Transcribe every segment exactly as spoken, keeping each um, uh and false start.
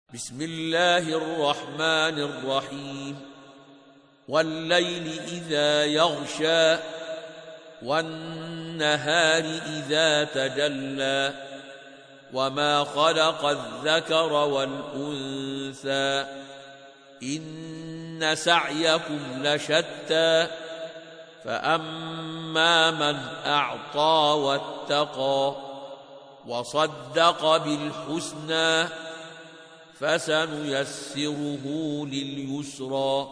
بسم الله الرحمن الرحيم والليل إذا يغشى والنهار إذا تجلى وما خلق الذكر والأنثى إن سعيكم لشتى فأما من أعطى واتقى وصدق بالحسنى فسنيسره لليسرى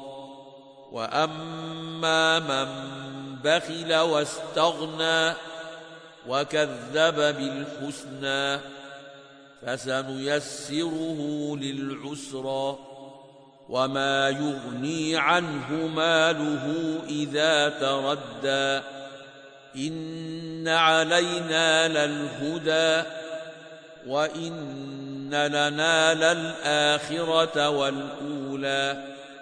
وأما من بخل واستغنى وكذب بالحسنى فسنيسره للعسرى وما يغني عنه ماله إذا تردى إن علينا للهدى وإن لنا للآخرة والأولى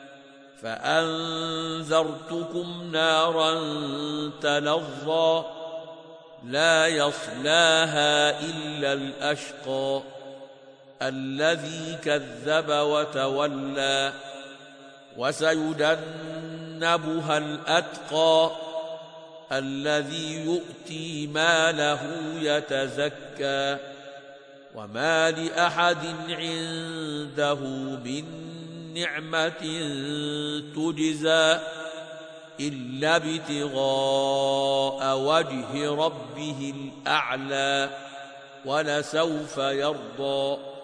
فأنذرتكم نارا تلظى لا يصلاها إلا الأشقى الذي كذب وتولى وسيجنبها الأتقى الذي يؤتي ماله يتزكى وما لأحد عنده من نعمة تجزى إلا ابتغاء وجه ربه الأعلى ولسوف يرضى